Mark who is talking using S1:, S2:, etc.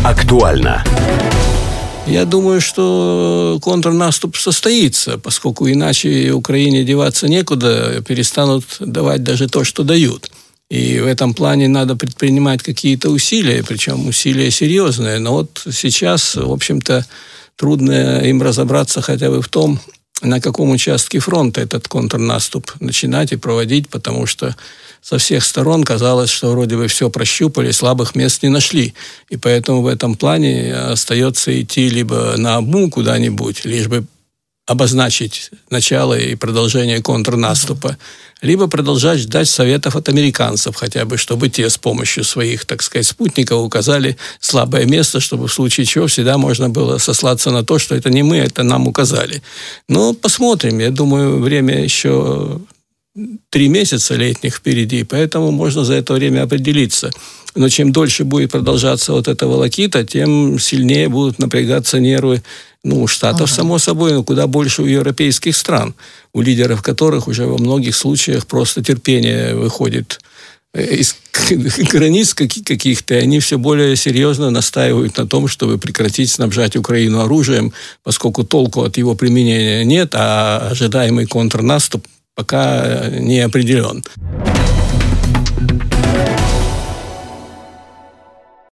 S1: Актуально.
S2: Я думаю, что контрнаступ состоится, поскольку иначе Украине деваться некуда, перестанут давать даже то, что дают. И в этом плане надо предпринимать какие-то усилия, причем усилия серьезные. Но вот сейчас, в общем-то, трудно им разобраться хотя бы в том, на каком участке фронта этот контрнаступ начинать и проводить, потому что со всех сторон казалось, что вроде бы все прощупали, слабых мест не нашли. И поэтому в этом плане остается идти либо наобум куда-нибудь, лишь бы обозначить начало и продолжение контрнаступа, либо продолжать ждать советов от американцев хотя бы, чтобы те с помощью своих, так сказать, спутников указали слабое место, чтобы в случае чего всегда можно было сослаться на то, что это не мы, это нам указали. Но посмотрим. Я думаю, время еще 3 месяца летних впереди, поэтому можно за это время определиться. Но чем дольше будет продолжаться вот эта волокита, тем сильнее будут напрягаться нервы Штатов, само собой, но куда больше у европейских стран, у лидеров которых уже во многих случаях просто терпение выходит из границ каких-то, и они все более серьезно настаивают на том, чтобы прекратить снабжать Украину оружием, поскольку толку от его применения нет, а ожидаемый контрнаступ пока не определен.